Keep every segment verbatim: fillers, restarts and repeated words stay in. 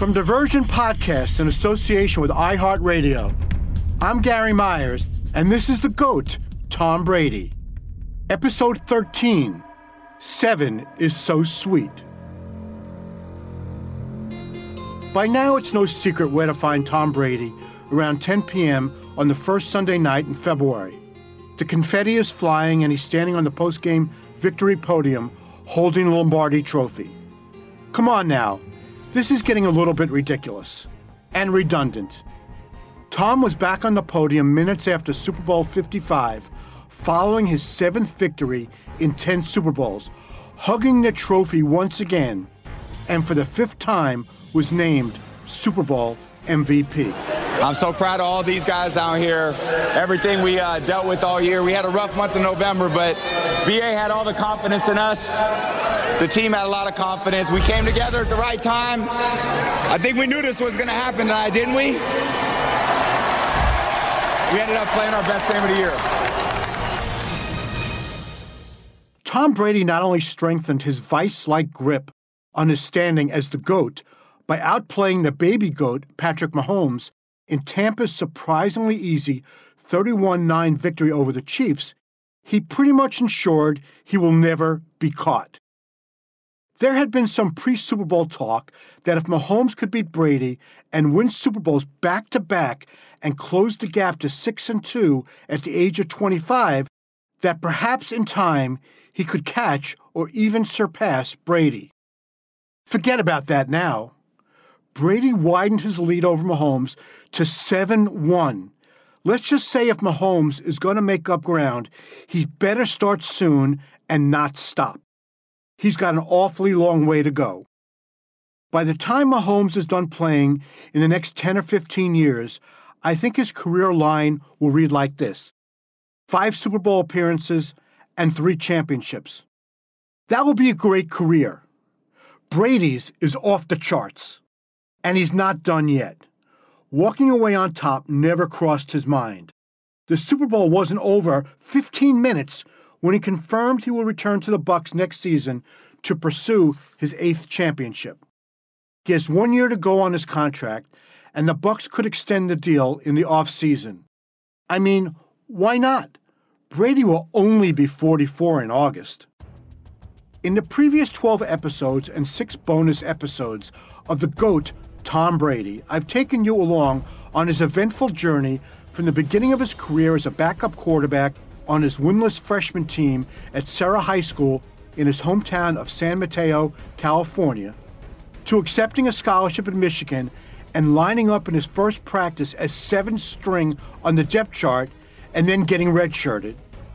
From Diversion Podcast in association with iHeartRadio, I'm Gary Myers, and this is the GOAT, Tom Brady. Episode thirteen, Seven is So Sweet. By now, it's no secret where to find Tom Brady around ten p.m. on the first Sunday night in February. The confetti is flying, and he's standing on the post-game victory podium holding the Lombardi Trophy. Come on now. This is getting a little bit ridiculous and redundant. Tom was back on the podium minutes after Super Bowl fifty-five, following his seventh victory in ten Super Bowls, hugging the trophy once again, and for the fifth time was named Super Bowl M V P. I'm so proud of all these guys down here, everything we uh, dealt with all year. We had a rough month in November, but B A had all the confidence in us. The team had a lot of confidence. We came together at the right time. I think we knew this was going to happen tonight, didn't we? We ended up playing our best game of the year. Tom Brady not only strengthened his vice-like grip on his standing as the GOAT by outplaying the baby GOAT, Patrick Mahomes, in Tampa's surprisingly easy thirty-one nine victory over the Chiefs, he pretty much ensured he will never be caught. There had been some pre-Super Bowl talk that if Mahomes could beat Brady and win Super Bowls back-to-back and close the gap to six and two at the age of twenty-five, that perhaps in time he could catch or even surpass Brady. Forget about that now. Brady widened his lead over Mahomes to seven one. Let's just say if Mahomes is going to make up ground, he better start soon and not stop. He's got an awfully long way to go. By the time Mahomes is done playing in the next ten or fifteen years, I think his career line will read like this: five Super Bowl appearances and three championships. That will be a great career. Brady's is off the charts. And he's not done yet. Walking away on top never crossed his mind. The Super Bowl wasn't over fifteen minutes when he confirmed he will return to the Bucs next season to pursue his eighth championship. He has one year to go on his contract, and the Bucs could extend the deal in the offseason. I mean, why not? Brady will only be forty-four in August. In the previous twelve episodes and six bonus episodes of the GOAT, Tom Brady, I've taken you along on his eventful journey from the beginning of his career as a backup quarterback on his winless freshman team at Serra High School in his hometown of San Mateo, California, to accepting a scholarship at Michigan and lining up in his first practice as seventh string on the depth chart and then getting redshirted,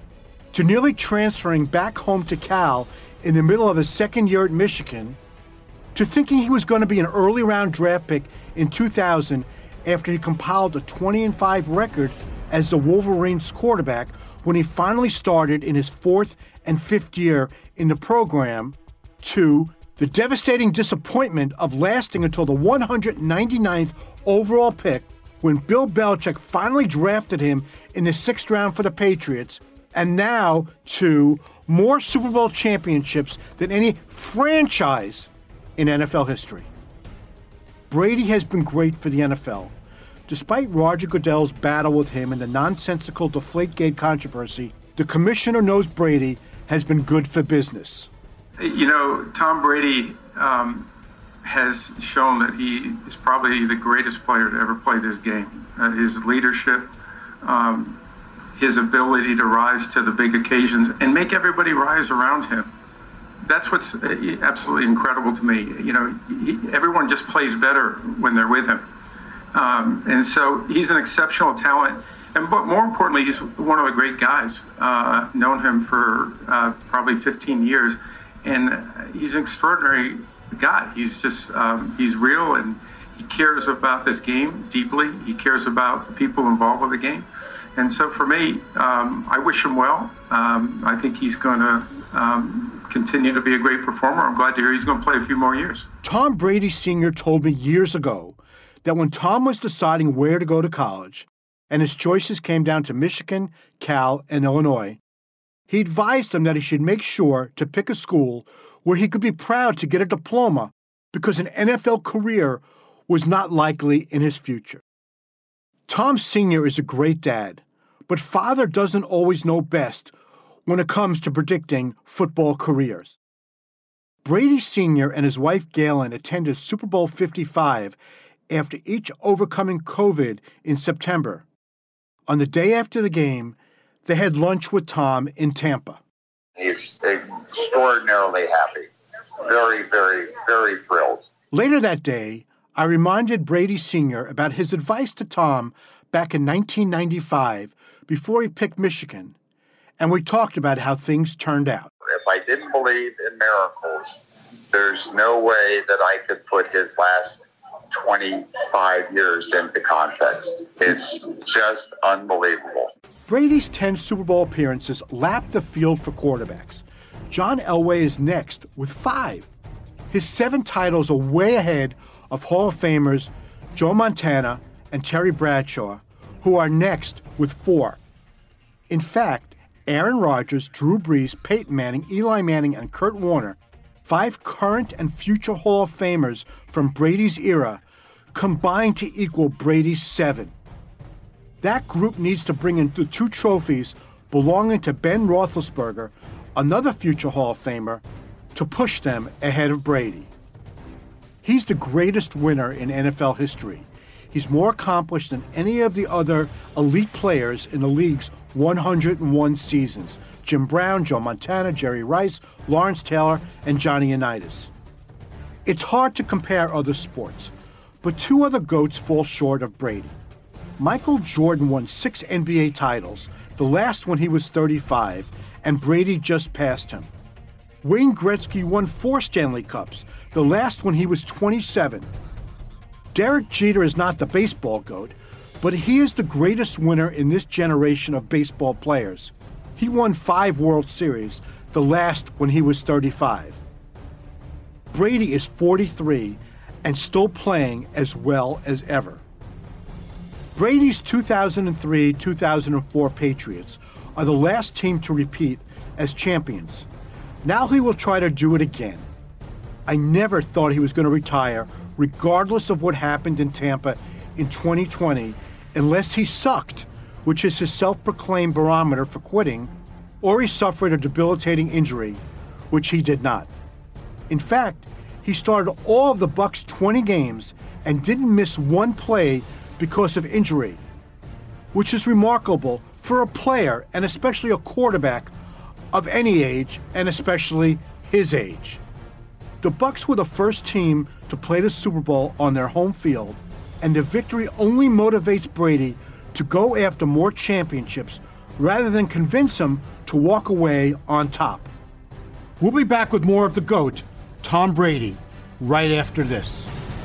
to nearly transferring back home to Cal in the middle of his second year at Michigan, to thinking he was going to be an early round draft pick in two thousand after he compiled a twenty and five record as the Wolverines quarterback when he finally started in his fourth and fifth year in the program, to the devastating disappointment of lasting until the one hundred ninety-ninth overall pick when Bill Belichick finally drafted him in the sixth round for the Patriots, and now to more Super Bowl championships than any franchise in N F L history. Brady has been great for the N F L. Despite Roger Goodell's battle with him and the nonsensical Deflategate controversy, the commissioner knows Brady has been good for business. You know, Tom Brady um, has shown that he is probably the greatest player to ever play this game. Uh, his leadership, um, his ability to rise to the big occasions and make everybody rise around him. That's what's absolutely incredible to me. You know, he, everyone just plays better when they're with him. Um, and so he's an exceptional talent. And but more importantly, he's one of the great guys. Uh, known him for uh, probably fifteen years. And he's an extraordinary guy. He's just, um, he's real, and he cares about this game deeply. He cares about the people involved with the game. And so for me, um, I wish him well. Um, I think he's going to um, continue to be a great performer. I'm glad to hear he's going to play a few more years. Tom Brady Senior told me years ago that when Tom was deciding where to go to college, and his choices came down to Michigan, Cal, and Illinois, he advised him that he should make sure to pick a school where he could be proud to get a diploma, because an N F L career was not likely in his future. Tom Senior is a great dad, but father doesn't always know best when it comes to predicting football careers. Brady Senior and his wife Galen attended Super Bowl fifty-five after each overcoming COVID in September. On the day after the game, they had lunch with Tom in Tampa. He's extraordinarily happy. Very, very, very thrilled. Later that day, I reminded Brady Senior about his advice to Tom back in nineteen ninety-five before he picked Michigan, and we talked about how things turned out. If I didn't believe in miracles, there's no way that I could put his last twenty-five years into context. It's just unbelievable. Brady's ten Super Bowl appearances lapped the field for quarterbacks. John Elway is next with five. His seven titles are way ahead of Hall of Famers Joe Montana and Terry Bradshaw, who are next with four. In fact, Aaron Rodgers, Drew Brees, Peyton Manning, Eli Manning, and Kurt Warner, five current and future Hall of Famers from Brady's era, combined to equal Brady's seven. That group needs to bring in the two trophies belonging to Ben Roethlisberger, another future Hall of Famer, to push them ahead of Brady. He's the greatest winner in N F L history. He's more accomplished than any of the other elite players in the league's one hundred one seasons. Jim Brown, Joe Montana, Jerry Rice, Lawrence Taylor, and Johnny Unitas. It's hard to compare other sports, but two other GOATs fall short of Brady. Michael Jordan won six N B A titles, the last when he was thirty-five, and Brady just passed him. Wayne Gretzky won four Stanley Cups, the last when he was twenty-seven. Derek Jeter is not the baseball GOAT, but he is the greatest winner in this generation of baseball players. He won five World Series, the last when he was thirty-five. Brady is forty-three and still playing as well as ever. Brady's two thousand three two thousand four Patriots are the last team to repeat as champions. Now he will try to do it again. I never thought he was going to retire, regardless of what happened in Tampa in twenty twenty, unless he sucked, which is his self-proclaimed barometer for quitting, or he suffered a debilitating injury, which he did not. In fact, he started all of the Bucs' twenty games and didn't miss one play because of injury, which is remarkable for a player, and especially a quarterback, of any age, and especially his age. The Bucs were the first team to play the Super Bowl on their home field, and the victory only motivates Brady to go after more championships rather than convince him to walk away on top. We'll be back with more of the GOAT, Tom Brady, right after this.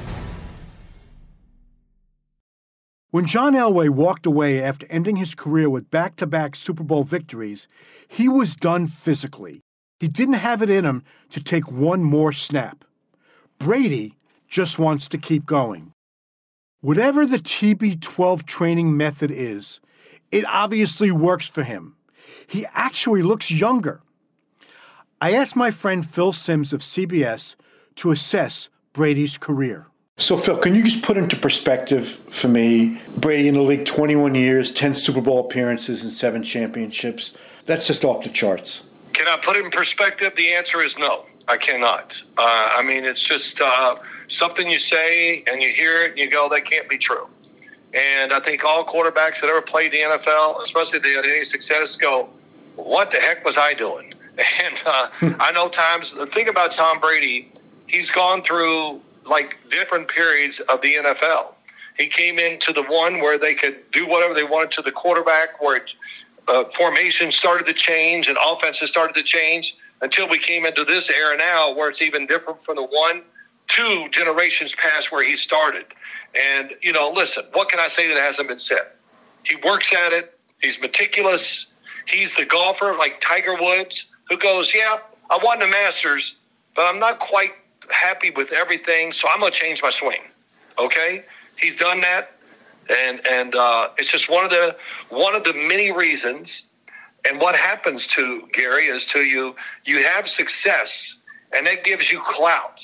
When John Elway walked away after ending his career with back-to-back Super Bowl victories, he was done physically. He didn't have it in him to take one more snap. Brady just wants to keep going. Whatever the T B twelve training method is, it obviously works for him. He actually looks younger. I asked my friend Phil Simms of C B S to assess Brady's career. So, Phil, can you just put into perspective for me, Brady in the league, twenty-one years, ten Super Bowl appearances, and seven championships. That's just off the charts. Can I put it in perspective? The answer is no, I cannot. Uh, I mean, it's just uh, something you say and you hear it and you go, that can't be true. And I think all quarterbacks that ever played the N F L, especially if they had any success, go, what the heck was I doing? And uh, I know times, the thing about Tom Brady, he's gone through like different periods of the N F L. He came into the one where they could do whatever they wanted to the quarterback, where it, uh, formation started to change and offenses started to change, until we came into this era now where it's even different from the one, two generations past where he started. And, you know, listen, what can I say that hasn't been said? He works at it. He's meticulous. He's the golfer like Tiger Woods who goes, yeah, I won the Masters, but I'm not quite happy with everything, so I'm going to change my swing. Okay? He's done that. And and uh, it's just one of the one of the many reasons. And what happens to Gary is to you, you have success, and that gives you clout.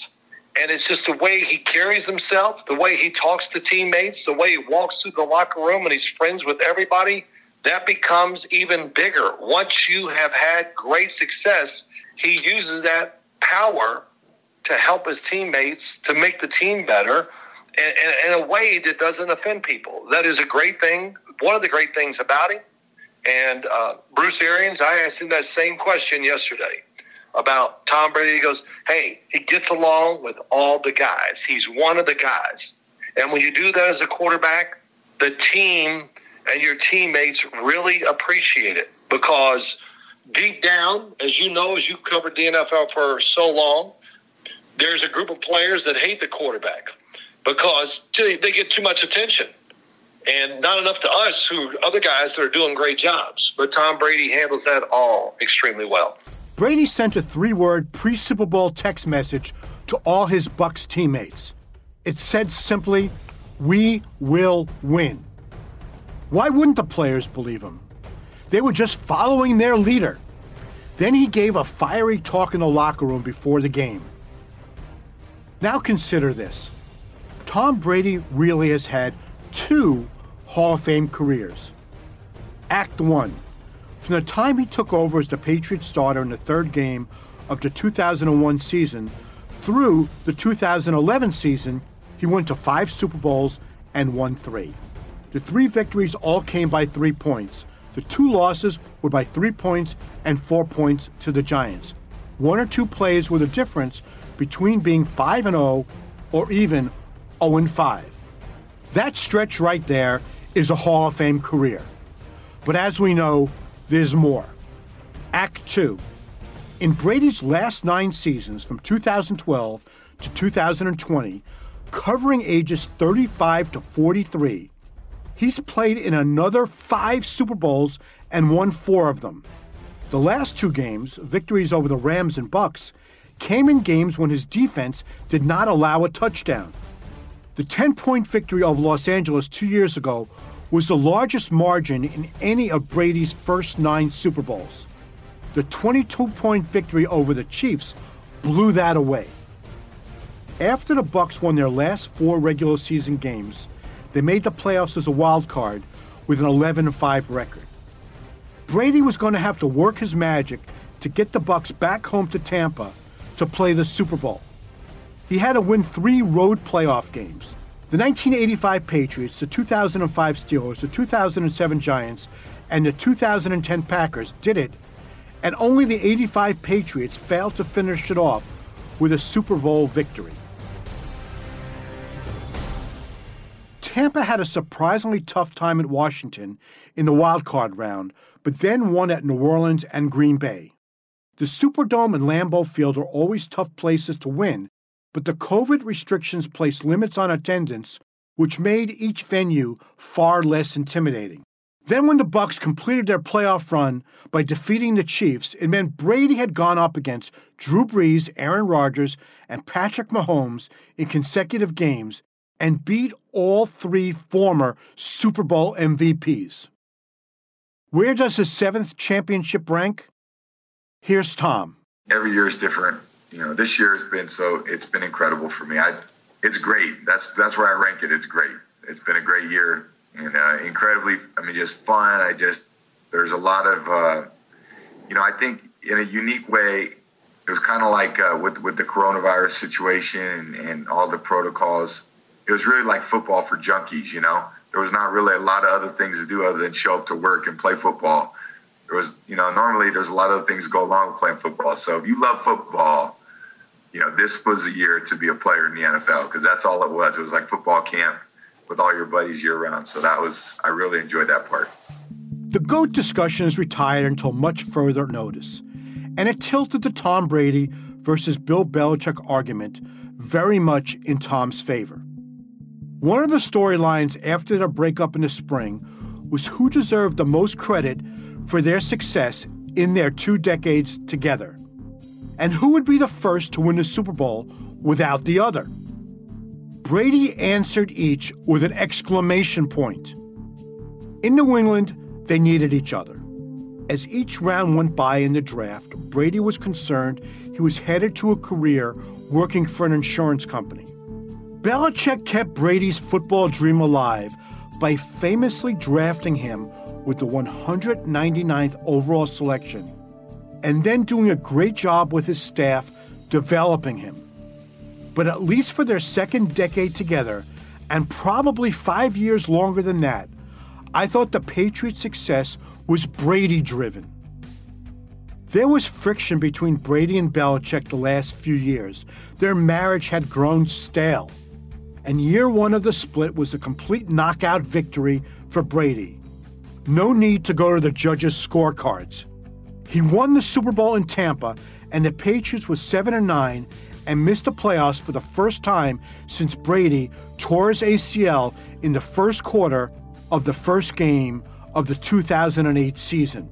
And it's just the way he carries himself, the way he talks to teammates, the way he walks through the locker room and he's friends with everybody. That becomes even bigger. Once you have had great success, he uses that power to help his teammates, to make the team better, and, and in a way that doesn't offend people. That is a great thing, one of the great things about him. And uh, Bruce Arians, I asked him that same question yesterday about Tom Brady. He goes, hey, he gets along with all the guys. He's one of the guys. And when you do that as a quarterback, the team and your teammates really appreciate it, because deep down, as you know, as you covered the N F L for so long, there's a group of players that hate the quarterback because they get too much attention and not enough to us, who other guys that are doing great jobs. But Tom Brady handles that all extremely well. Brady sent a three-word pre-Super Bowl text message to all his Bucs teammates. It said simply, "We will win." Why wouldn't the players believe him? They were just following their leader. Then he gave a fiery talk in the locker room before the game. Now consider this. Tom Brady really has had two Hall of Fame careers. Act one. From the time he took over as the Patriots starter in the third game of the two thousand one season through the two thousand eleven season, he went to five Super Bowls and won three. The three victories all came by three points. The two losses were by three points and four points to the Giants. One or two plays were the difference between being five and oh or even oh and five. That stretch right there is a Hall of Fame career. But as we know, there's more. Act two. In Brady's last nine seasons from two thousand twelve to two thousand twenty, covering ages thirty-five to forty-three, he's played in another five Super Bowls and won four of them. The last two games, victories over the Rams and Bucs, came in games when his defense did not allow a touchdown. The ten-point victory over Los Angeles two years ago was the largest margin in any of Brady's first nine Super Bowls. The twenty-two point victory over the Chiefs blew that away. After the Bucs won their last four regular season games, they made the playoffs as a wild card with an eleven and five record. Brady was going to have to work his magic to get the Bucs back home to Tampa to play the Super Bowl. He had to win three road playoff games. The nineteen eighty-five Patriots, the two thousand five Steelers, the two thousand seven Giants, and the two thousand ten Packers did it, and only the eighty-five Patriots failed to finish it off with a Super Bowl victory. Tampa had a surprisingly tough time at Washington in the wild card round, but then won at New Orleans and Green Bay. The Superdome and Lambeau Field are always tough places to win, but the COVID restrictions placed limits on attendance, which made each venue far less intimidating. Then when the Bucs completed their playoff run by defeating the Chiefs, it meant Brady had gone up against Drew Brees, Aaron Rodgers, and Patrick Mahomes in consecutive games and beat all three former Super Bowl M V Ps. Where does his seventh championship rank? Here's Tom. Every year is different. You know, this year has been so, it's been incredible for me. I, it's great. That's that's where I rank it. It's great. It's been a great year and uh, incredibly, I mean, just fun. I just, there's a lot of, uh, you know, I think in a unique way, it was kind of like uh, with, with the coronavirus situation and, and all the protocols. It was really like football for junkies, you know. There was not really a lot of other things to do other than show up to work and play football. There was, you know, normally there's a lot of things that go along with playing football. So if you love football, you know, this was the year to be a player in the N F L because that's all it was. It was like football camp with all your buddies year round. So that was, I really enjoyed that part. The GOAT discussion is retired until much further notice, and it tilted the Tom Brady versus Bill Belichick argument very much in Tom's favor. One of the storylines after their breakup in the spring was who deserved the most credit for their success in their two decades together, and who would be the first to win the Super Bowl without the other. Brady answered each with an exclamation point. In New England, they needed each other. As each round went by in the draft, Brady was concerned he was headed to a career working for an insurance company. Belichick kept Brady's football dream alive by famously drafting him with the one hundred ninety-ninth overall selection, and then doing a great job with his staff developing him. But at least for their second decade together, and probably five years longer than that, I thought the Patriots' success was Brady-driven. There was friction between Brady and Belichick the last few years. Their marriage had grown stale. And year one of the split was a complete knockout victory for Brady. No need to go to the judges' scorecards. He won the Super Bowl in Tampa, and the Patriots were seven and nine and missed the playoffs for the first time since Brady tore his A C L in the first quarter of the first game of the two thousand eight season.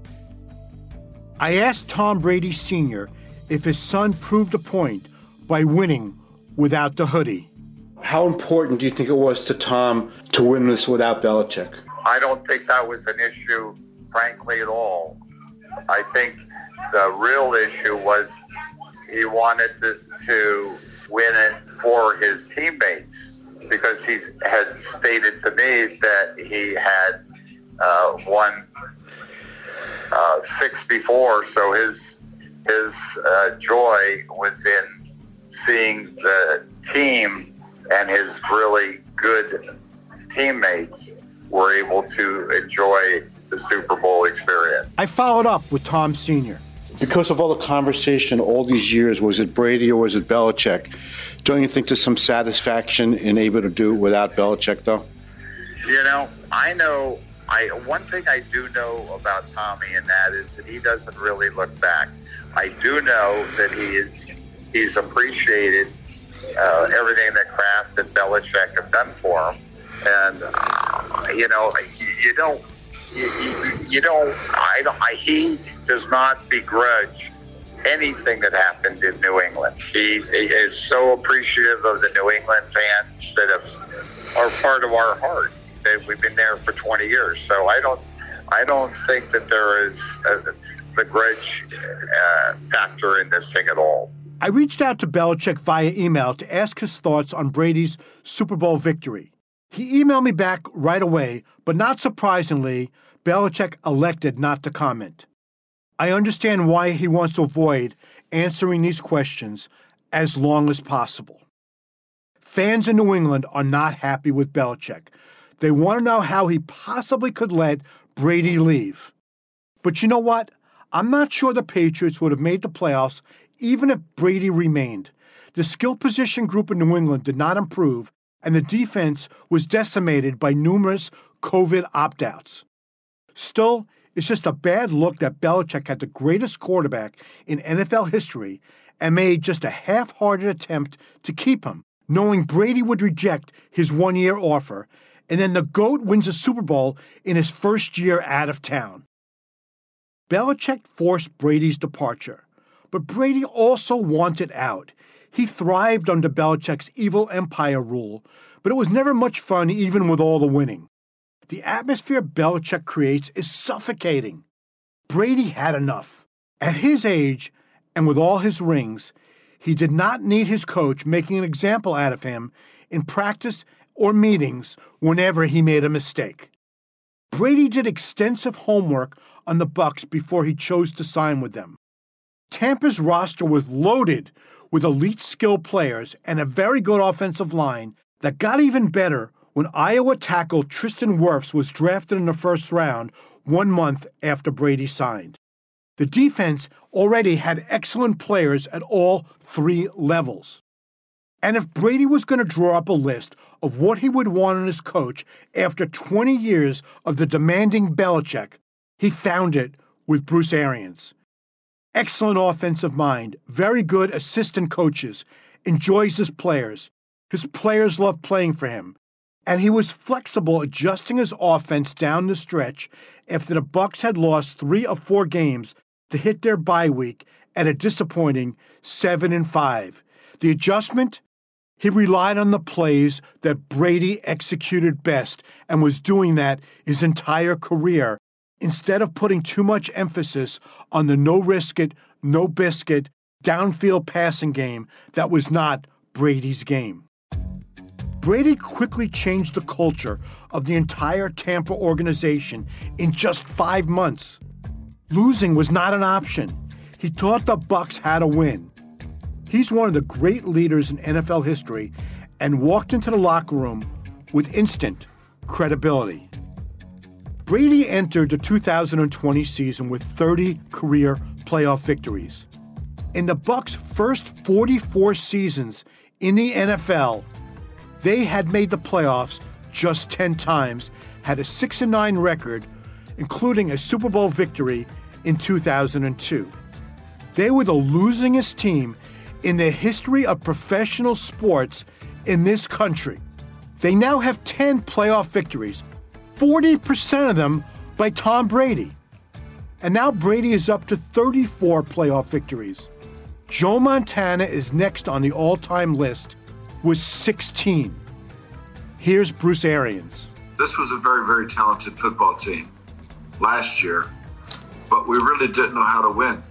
I asked Tom Brady Senior if his son proved a point by winning without the hoodie. How important do you think it was to Tom to win this without Belichick? I don't think that was an issue, frankly, at all. I think the real issue was he wanted to, to win it for his teammates, because he had stated to me that he had uh, won uh, six before, so his his uh, joy was in seeing the team and his really good teammates were able to enjoy the Super Bowl experience. I followed up with Tom Senior Because of all the conversation all these years, was it Brady or was it Belichick? Don't you think there's some satisfaction in able to do it without Belichick, though? You know, I know, I one thing I do know about Tommy, and that is that he doesn't really look back. I do know that he is he's appreciated uh, everything that Kraft and Belichick have done for him. And, uh, you know, you don't, you, you, you don't, I don't, I, he does not begrudge anything that happened in New England. He, he is so appreciative of the New England fans that have, are part of our heart. That we've been there for twenty years. So I don't, I don't think that there is a, the grudge uh, factor in this thing at all. I reached out to Belichick via email to ask his thoughts on Brady's Super Bowl victory. He emailed me back right away, but not surprisingly, Belichick elected not to comment. I understand why he wants to avoid answering these questions as long as possible. Fans in New England are not happy with Belichick. They want to know how he possibly could let Brady leave. But you know what? I'm not sure the Patriots would have made the playoffs even if Brady remained. The skill position group in New England did not improve, and the defense was decimated by numerous COVID opt-outs. Still, it's just a bad look that Belichick had the greatest quarterback in N F L history and made just a half-hearted attempt to keep him, knowing Brady would reject his one-year offer, and then the GOAT wins a Super Bowl in his first year out of town. Belichick forced Brady's departure, but Brady also wanted out. He thrived under Belichick's evil empire rule, but it was never much fun even with all the winning. The atmosphere Belichick creates is suffocating. Brady had enough. At his age, and with all his rings, he did not need his coach making an example out of him in practice or meetings whenever he made a mistake. Brady did extensive homework on the Bucs before he chose to sign with them. Tampa's roster was loaded with elite skill players and a very good offensive line that got even better when Iowa tackle Tristan Wirfs was drafted in the first round one month after Brady signed. The defense already had excellent players at all three levels. And if Brady was going to draw up a list of what he would want in his coach after twenty years of the demanding Belichick, he found it with Bruce Arians. Excellent offensive mind, very good assistant coaches, enjoys his players. His players love playing for him. And he was flexible adjusting his offense down the stretch after the Bucs had lost three or four games to hit their bye week at a disappointing seven and five. The adjustment? He relied on the plays that Brady executed best and was doing that his entire career instead of putting too much emphasis on the no-risk-it, no-biscuit, downfield passing game that was not Brady's game. Brady quickly changed the culture of the entire Tampa organization in just five months. Losing was not an option. He taught the Bucs how to win. He's one of the great leaders in N F L history and walked into the locker room with instant credibility. Brady entered the two thousand twenty season with thirty career playoff victories. In the Bucs' first forty-four seasons in the N F L, they had made the playoffs just ten times, had a six and nine record, including a Super Bowl victory in two thousand two. They were the losingest team in the history of professional sports in this country. They now have ten playoff victories, forty percent of them by Tom Brady. And now Brady is up to thirty-four playoff victories. Joe Montana is next on the all-time list with sixteen. Here's Bruce Arians. This was a very, very talented football team last year, but we really didn't know how to win.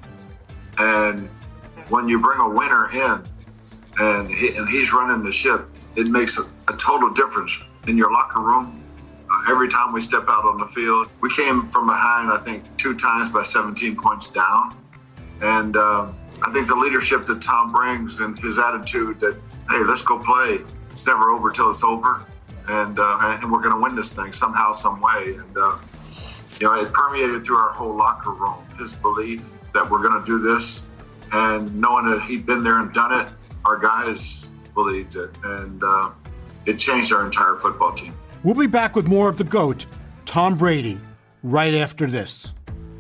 And when you bring a winner in and, he, and he's running the ship, it makes a, a total difference in your locker room. Uh, every time we step out on the field, we came from behind, I think, two times by seventeen points down. And uh, I think the leadership that Tom brings and his attitude that, hey, let's go play. It's never over till it's over. And uh, and we're going to win this thing somehow, some way. And, uh, you know, it permeated through our whole locker room, his belief that we're going to do this. And knowing that he'd been there and done it, our guys believed it. And uh, it changed our entire football team. We'll be back with more of the GOAT, Tom Brady, right after this.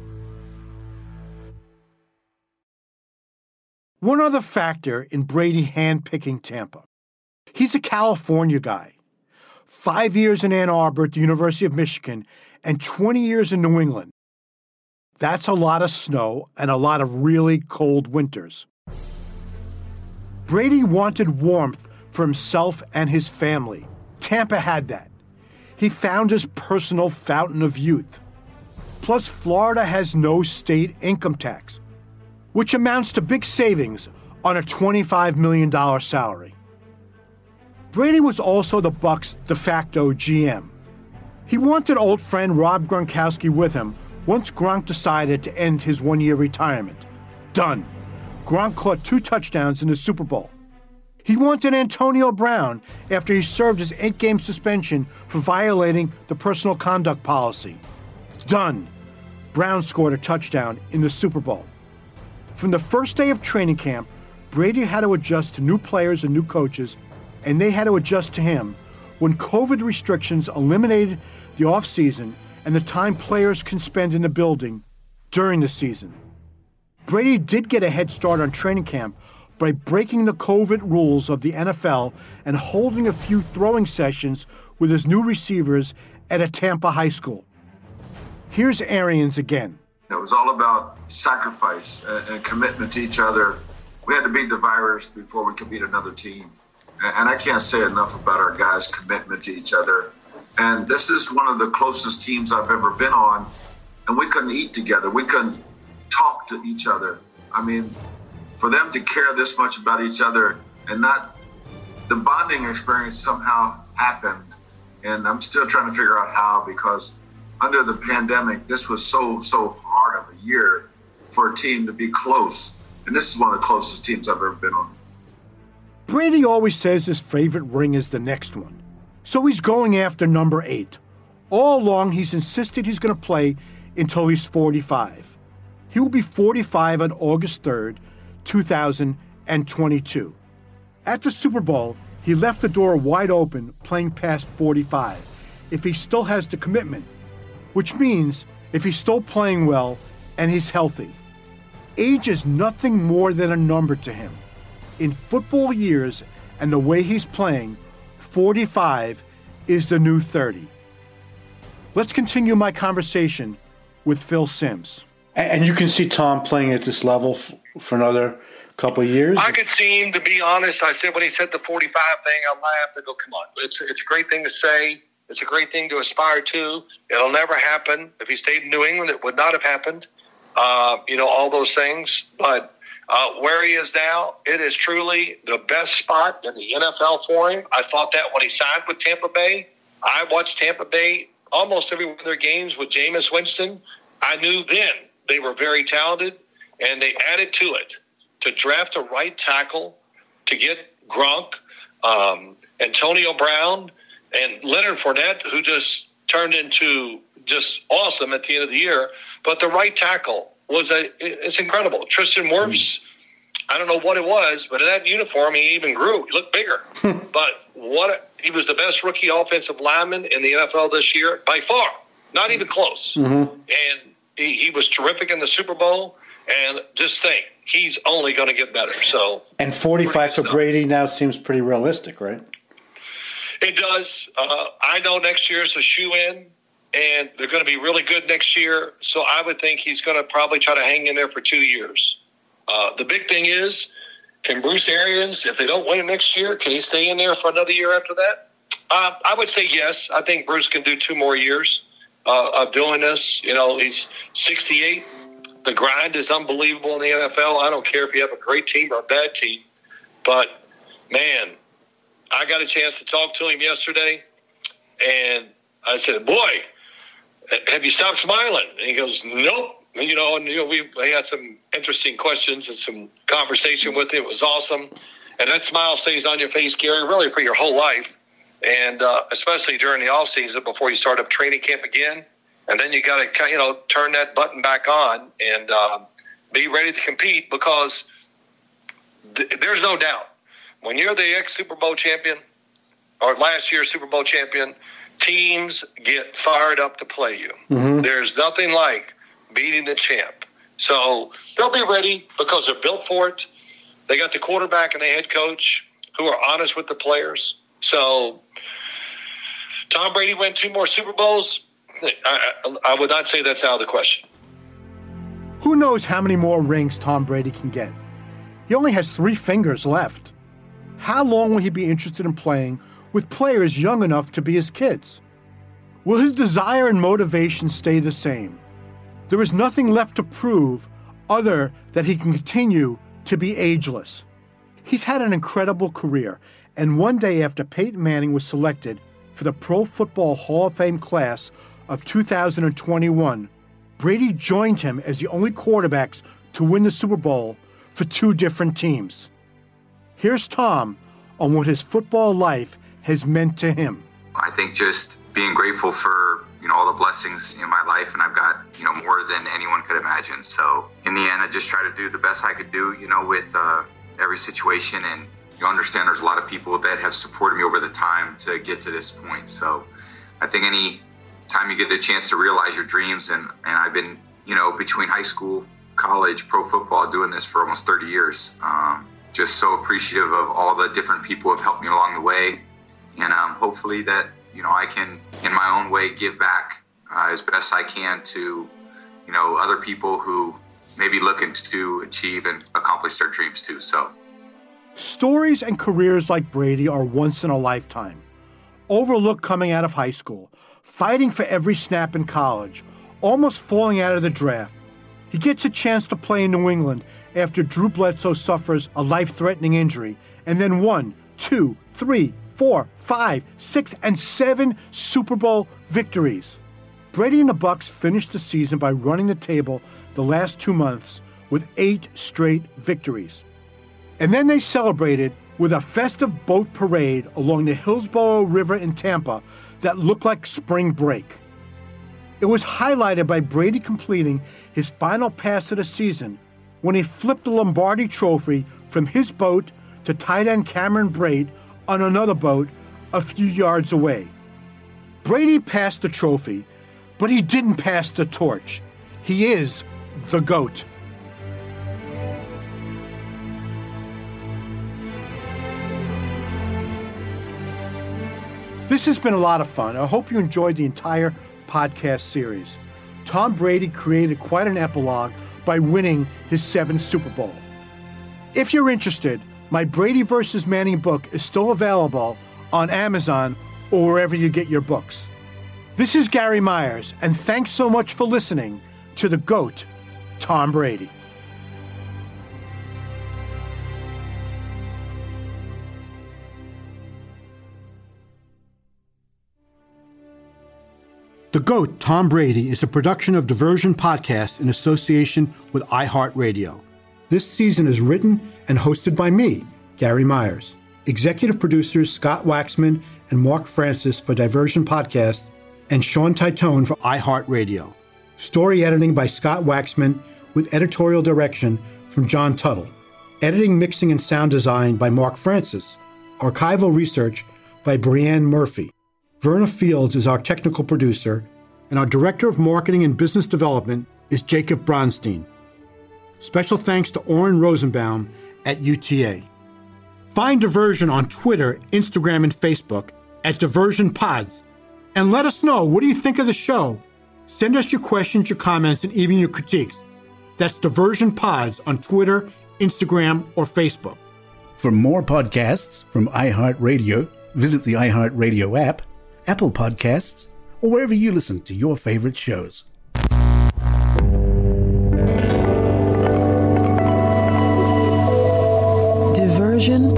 One other factor in Brady handpicking Tampa. He's a California guy. Five years in Ann Arbor at the University of Michigan and twenty years in New England. That's a lot of snow and a lot of really cold winters. Brady wanted warmth for himself and his family. Tampa had that. He found his personal fountain of youth. Plus, Florida has no state income tax, which amounts to big savings on a twenty-five million dollars salary. Brady was also the Bucs' de facto G M. He wanted old friend Rob Gronkowski with him once Gronk decided to end his one-year retirement. Done. Gronk caught two touchdowns in the Super Bowl. He wanted Antonio Brown after he served his eight-game suspension for violating the personal conduct policy. Done. Brown scored a touchdown in the Super Bowl. From the first day of training camp, Brady had to adjust to new players and new coaches, and they had to adjust to him when COVID restrictions eliminated the offseason and the time players can spend in the building during the season. Brady did get a head start on training camp by breaking the COVID rules of the N F L and holding a few throwing sessions with his new receivers at a Tampa high school. Here's Arians again. It was all about sacrifice and, and commitment to each other. We had to beat the virus before we could beat another team. And, and I can't say enough about our guys' commitment to each other. And this is one of the closest teams I've ever been on. And we couldn't eat together. We couldn't talk to each other. I mean, for them to care this much about each other and not, the bonding experience somehow happened. And I'm still trying to figure out how, because under the pandemic, this was so, so hard of a year for a team to be close. And this is one of the closest teams I've ever been on. Brady always says his favorite ring is the next one. So he's going after number eight. All along, he's insisted he's going to play until he's forty-five. He will be forty-five on August third, two thousand twenty-two. At the Super Bowl, he left the door wide open, playing past forty-five, if he still has the commitment, which means if he's still playing well and he's healthy. Age is nothing more than a number to him. In football years and the way he's playing, forty-five is the new thirty. Let's continue my conversation with Phil Simms. And you can see Tom playing at this level f- for another couple of years? I could see him, to be honest. I said when he said the forty-five thing, I laughed. I go, come on. It's, it's a great thing to say. It's a great thing to aspire to. It'll never happen. If he stayed in New England, it would not have happened. Uh, you know, all those things. But uh, where he is now, it is truly the best spot in the N F L for him. I thought that when he signed with Tampa Bay. I watched Tampa Bay almost every one of their games with Jameis Winston. I knew then they were very talented, and they added to it to draft a right tackle, to get Gronk, um, Antonio Brown, and Leonard Fournette, who just turned into just awesome at the end of the year. But the right tackle was a it's incredible. Tristan Wirfs, I don't know what it was, but in that uniform, he even grew. He looked bigger. But what a, he was the best rookie offensive lineman in the N F L this year, by far. Not even close. Mm-hmm. And he, he was terrific in the Super Bowl. And just think, he's only going to get better. So, and forty-five for Brady now seems pretty realistic, right? It does. Uh, I know next year is a shoe-in, and they're going to be really good next year. So I would think he's going to probably try to hang in there for two years. Uh, the big thing is, can Bruce Arians, if they don't win it next year, can he stay in there for another year after that? Uh, I would say yes. I think Bruce can do two more years uh, of doing this. You know, he's sixty-eight. The grind is unbelievable in the N F L. I don't care if you have a great team or a bad team. But, man, I got a chance to talk to him yesterday, and I said, boy, have you stopped smiling? And he goes, nope. You know, and you know, we, we had some interesting questions and some conversation with him. It was awesome. And that smile stays on your face, Gary, really for your whole life, and uh, especially during the offseason before you start up training camp again. And then you got to, you know, turn that button back on and uh, be ready to compete, because th- there's no doubt when you're the ex-Super Bowl champion or last year's Super Bowl champion, teams get fired up to play you. Mm-hmm. There's nothing like beating the champ. So they'll be ready because they're built for it. They got the quarterback and the head coach who are honest with the players. So Tom Brady went two more Super Bowls. I, I would not say that's out of the question. Who knows how many more rings Tom Brady can get? He only has three fingers left. How long will he be interested in playing with players young enough to be his kids? Will his desire and motivation stay the same? There is nothing left to prove other that he can continue to be ageless. He's had an incredible career, and one day after Peyton Manning was selected for the Pro Football Hall of Fame class of two thousand twenty-one, Brady joined him as the only quarterbacks to win the Super Bowl for two different teams. Here's Tom on what his football life has meant to him. I think just being grateful for, you know, all the blessings in my life, and I've got, you know, more than anyone could imagine. So in the end, I just try to do the best I could do, you know, with uh, every situation. And you understand there's a lot of people that have supported me over the time to get to this point. So I think any time you get a chance to realize your dreams, and, and I've been, you know, between high school, college, pro football, doing this for almost thirty years. Um, just so appreciative of all the different people who have helped me along the way. And um, hopefully that, you know, I can, in my own way, give back uh, as best I can to, you know, other people who may be looking to achieve and accomplish their dreams too. So stories and careers like Brady are once in a lifetime. Overlooked coming out of high school, fighting for every snap in college, almost falling out of the draft. He gets a chance to play in New England after Drew Bledsoe suffers a life-threatening injury, and then one, two, three, four, five, six, and seven Super Bowl victories. Brady and the Bucs finished the season by running the table the last two months with eight straight victories. And then they celebrated with a festive boat parade along the Hillsborough River in Tampa that looked like spring break. It was highlighted by Brady completing his final pass of the season when he flipped the Lombardi Trophy from his boat to tight end Cameron Brate on another boat a few yards away. Brady passed the trophy, but he didn't pass the torch. He is the GOAT. This has been a lot of fun. I hope you enjoyed the entire podcast series. Tom Brady created quite an epilogue by winning his seventh Super Bowl. If you're interested, my Brady versus Manning book is still available on Amazon or wherever you get your books. This is Gary Myers, and thanks so much for listening to the GOAT, Tom Brady. The GOAT, Tom Brady, is a production of Diversion Podcast in association with iHeartRadio. This season is written and hosted by me, Gary Myers. Executive producers Scott Waxman and Mark Francis for Diversion Podcast, and Sean Titone for iHeartRadio. Story editing by Scott Waxman with editorial direction from John Tuttle. Editing, mixing, and sound design by Mark Francis. Archival research by Brianne Murphy. Verna Fields is our technical producer, and our Director of Marketing and Business Development is Jacob Bronstein. Special thanks to Oren Rosenbaum at U T A. Find Diversion on Twitter, Instagram, and Facebook at Diversion Pods. And let us know, what do you think of the show? Send us your questions, your comments, and even your critiques. That's Diversion Pods on Twitter, Instagram, or Facebook. For more podcasts from iHeartRadio, visit the iHeartRadio app, Apple Podcasts, or wherever you listen to your favorite shows. Diversion